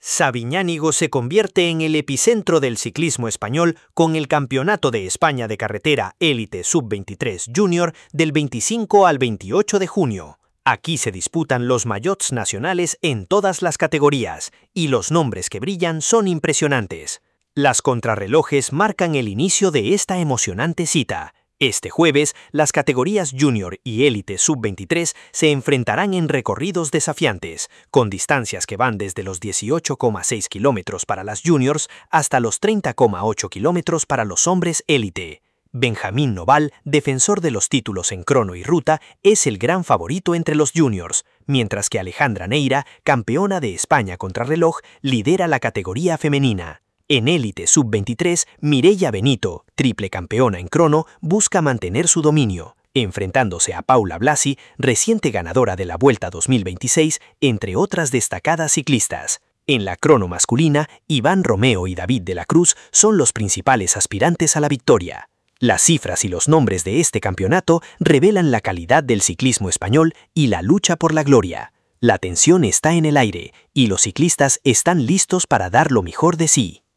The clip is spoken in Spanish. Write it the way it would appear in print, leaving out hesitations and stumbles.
Sabiñánigo se convierte en el epicentro del ciclismo español con el Campeonato de España de Carretera Élite Sub-23 Junior del 25 al 28 de junio. Aquí se disputan los maillots nacionales en todas las categorías, y los nombres que brillan son impresionantes. Las contrarrelojes marcan el inicio de esta emocionante cita. Este jueves, las categorías Junior y Élite Sub-23 se enfrentarán en recorridos desafiantes, con distancias que van desde los 18,6 kilómetros para las Juniors hasta los 30,8 kilómetros para los hombres Élite. Benjamín Noval, defensor de los títulos en crono y ruta, es el gran favorito entre los Juniors, mientras que Alejandra Neira, campeona de España contrarreloj, lidera la categoría femenina. En Élite Sub-23, Mireia Benito, triple campeona en crono, busca mantener su dominio, enfrentándose a Paula Blasi, reciente ganadora de la Vuelta 2026, entre otras destacadas ciclistas. En la crono masculina, Iván Romeo y David de la Cruz son los principales aspirantes a la victoria. Las cifras y los nombres de este campeonato revelan la calidad del ciclismo español y la lucha por la gloria. La tensión está en el aire, y los ciclistas están listos para dar lo mejor de sí.